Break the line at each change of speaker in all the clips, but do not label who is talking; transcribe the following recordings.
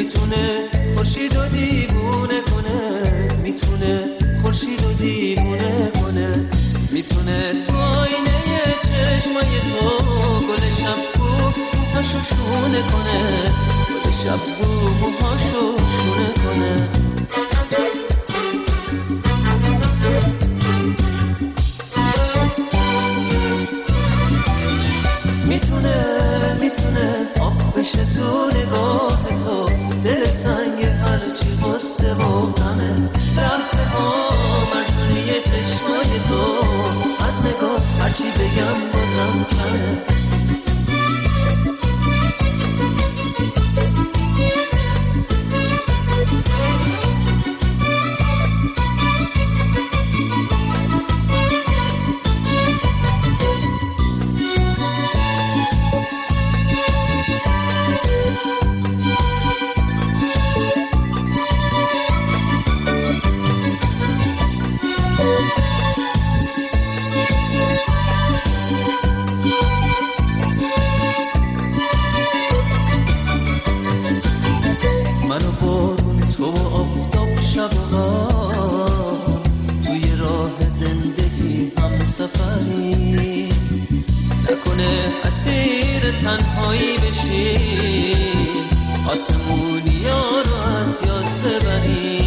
میتونه خورشید و دیوونه کنه، میتونه خورشید و دیوونه کنه، میتونه تو آینه چشمای تو گل شبگو موهاشو شونه کنه، گل شبگو موهاشو شونه کنه. میتونه آب بشه تو نگاه تو، دل سنگ هرچی غصه و غمه، رفته ها مجنونی چشمای تو، از نگاه هرچی بگم بازم کمه. تنهایی بشی آسمونی ها رو از یاد ببری.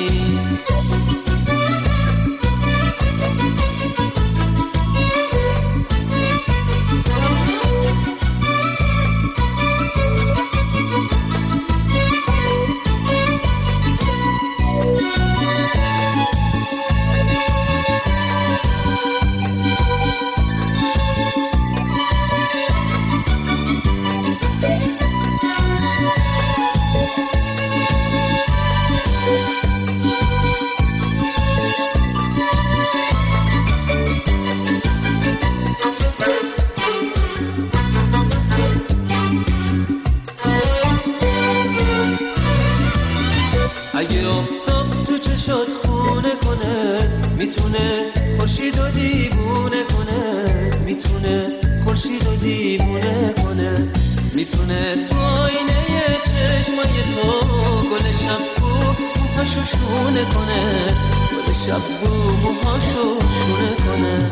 اگه آفتاب تو چشات خونه کنه، میتونه خورشید و دیوونه کنه، میتونه خورشید و دیوونه کنه، میتونه تو آینه چشمای تو گل شبگو موهاشو شونه کنه، گل شبگو موهاشو شونه کنه.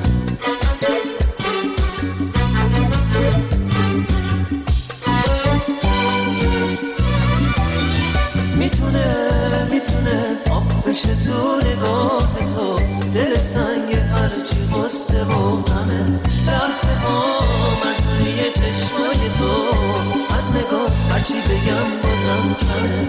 میتونه آب بشه تو نگاه تو، دل سنگ هرچی غصه و غمه، رفته ها مجنونی چشمای تو، از نگاه هرچی بگم بازم کمه.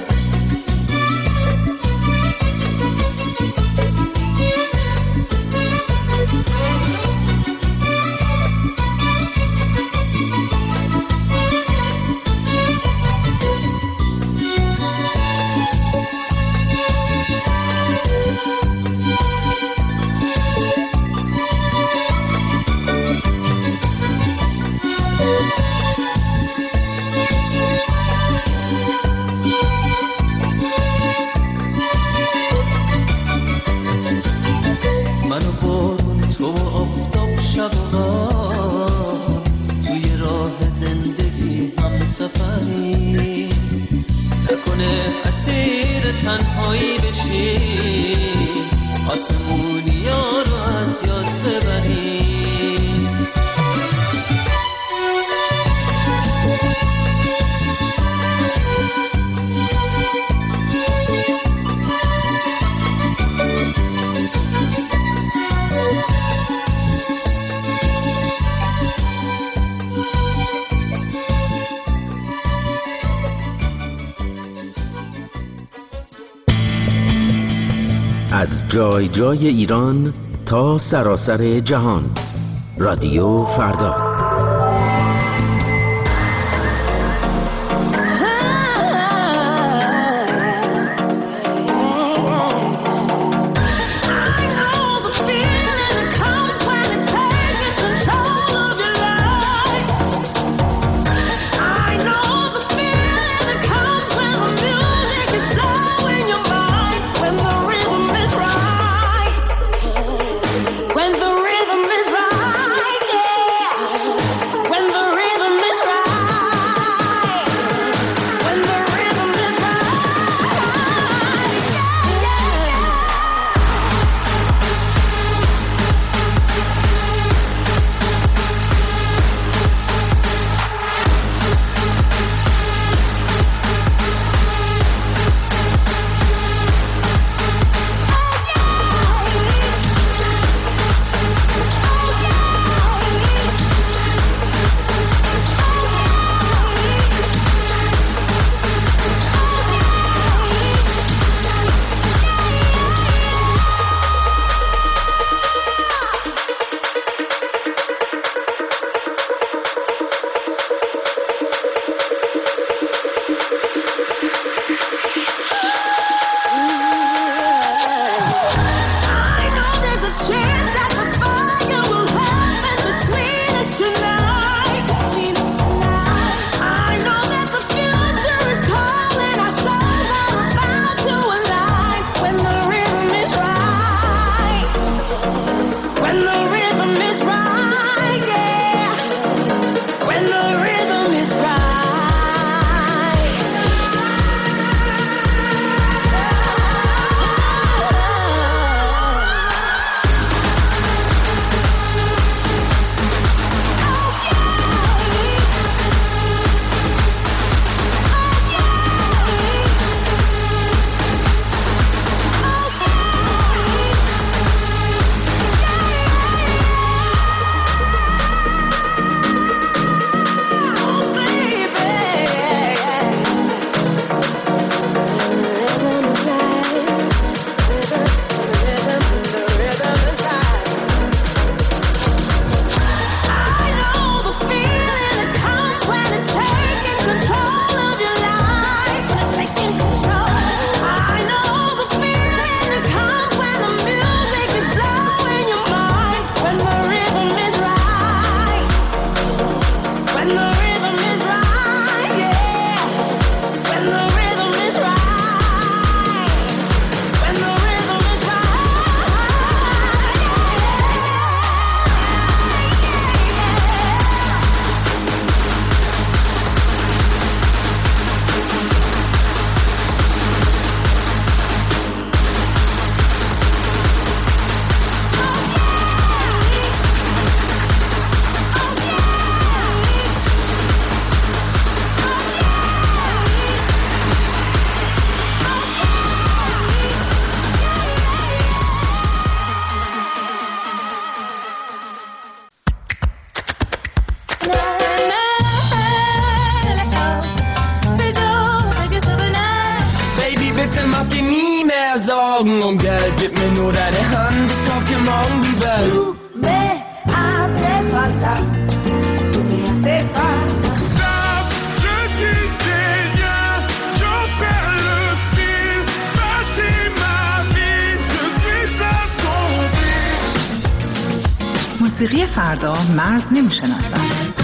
تنهایی بشی آسمونی ها رو از یاد ببری.
از جای جای ایران تا سراسر جهان، رادیو فردا.
morgen um Geld, gib mir nur deine Hand, ich kauf dir morgen die Welt.
Tu me hace falta, tu me hace falta.
Stop, je dis rien, je perds le fil, bâtis ma vie, je suis assombri.
موسیقی فردا مرز نمیشناسد.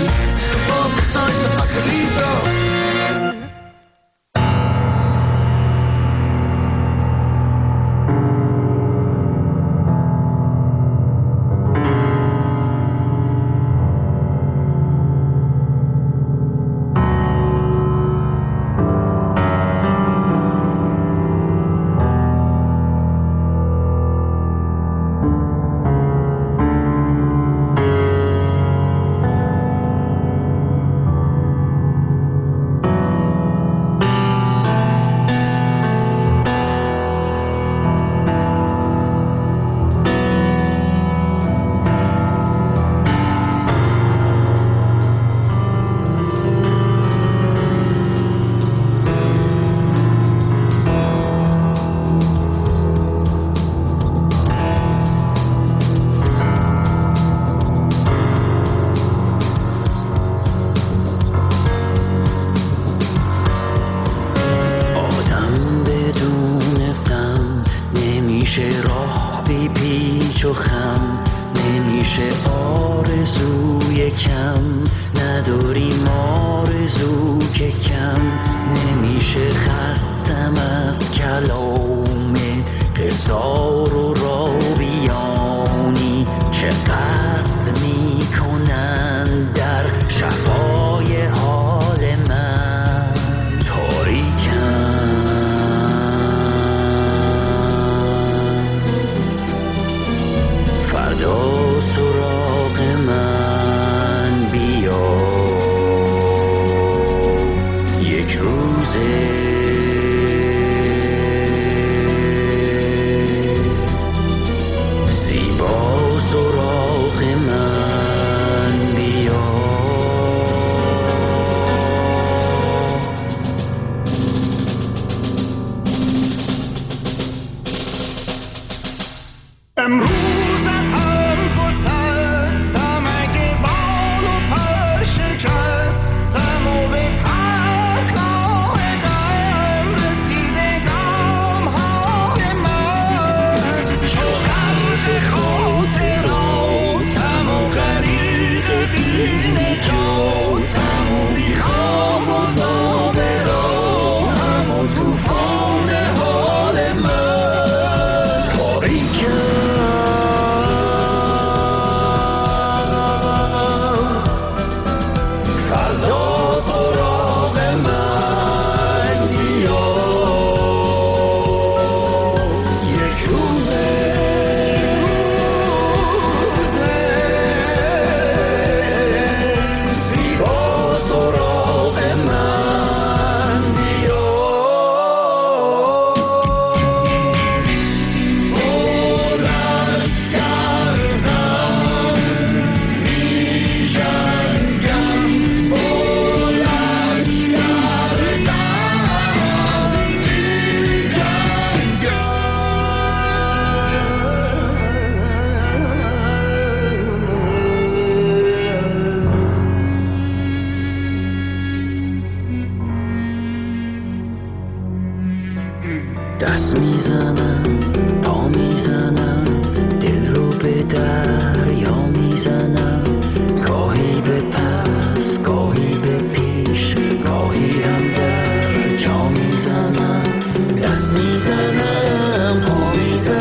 دست میزنم پا میزنم دل رو به دریا میزنم گاهی به پس گاهی به پیش گاهی هم در جا میزنم دست میزنم پا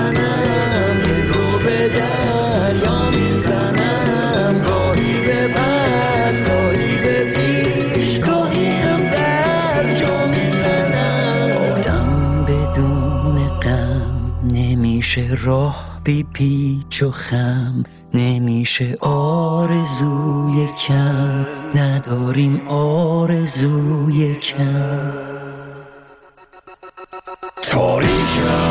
میزنم دل رو به دریا میزنم گاهی به پس گاهی به پیش گاهی هم در جا میزنم آدم بدون غم نمیشه راه بی پیچ و خم نمیشه آرزوی کم نداریم آرزوی کم تاریکم